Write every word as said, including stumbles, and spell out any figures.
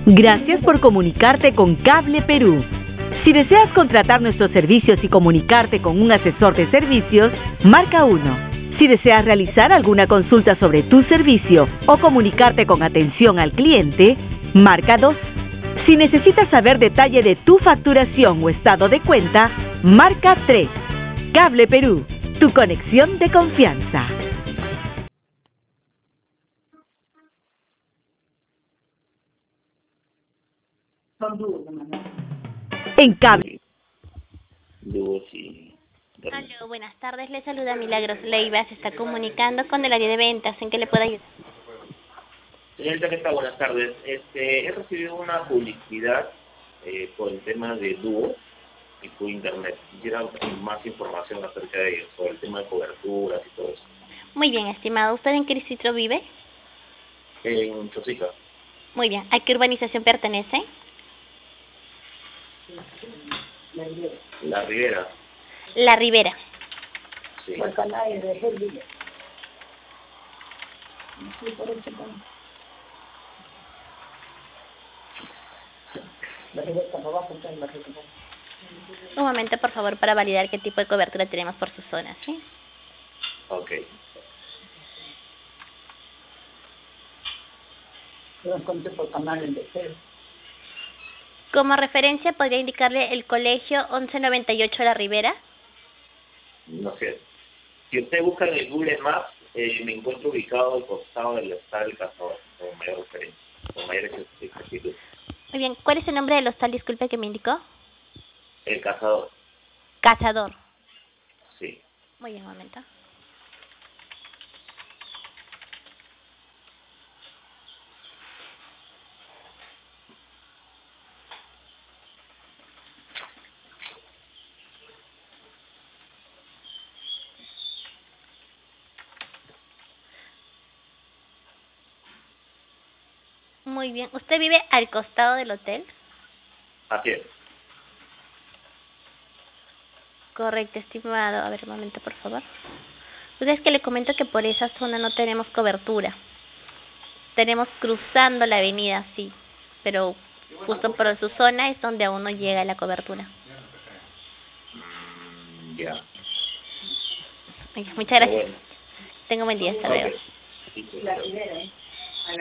Gracias por comunicarte con Cable Perú. Si deseas contratar nuestros servicios y comunicarte con un asesor de servicios, marca uno. Si deseas realizar alguna consulta sobre tu servicio o comunicarte con atención al cliente, marca dos. Si necesitas saber detalle de tu facturación o estado de cuenta, marca tres. Cable Perú, tu conexión de confianza. En Cable. Aló, buenas tardes. Le saluda Milagros Leiva. Se está comunicando con el área de ventas. ¿En qué le puedo ayudar? Señorita, ¿qué tal? Buenas tardes. Este, he recibido una publicidad eh, por el tema de Dúo y por internet. Quisiera más información acerca de ello, sobre el tema de coberturas y todo eso. Muy bien, estimado. ¿Usted en qué distrito vive? En Chosica. Muy bien. ¿A qué urbanización pertenece? La Ribera. La Ribera. Sí. Un momento, por favor, para validar qué tipo de cobertura tenemos por su zona, ¿sí? Ok. Como referencia, ¿podría indicarle el colegio once noventa y ocho La Ribera? No sé. Si usted busca en el Google Maps, eh, me encuentro ubicado al costado del hostal del Cazador, con mayor referencia, con mayor exactitud. Muy bien. ¿Cuál es el nombre del hostal? Disculpe, que me indicó. El Cazador. Cazador. Sí. Muy bien, un momento. Muy bien. ¿Usted vive al costado del hotel? Así es. Correcto, estimado. A ver, un momento, por favor. Pues es que le comento que por esa zona no tenemos cobertura. Tenemos cruzando la avenida, sí. Pero justo por su zona es donde aún no llega la cobertura. Mm, ya. Muchas gracias. Bueno. Tenga un buen día. Hasta luego. Okay. Sí, sí, sí.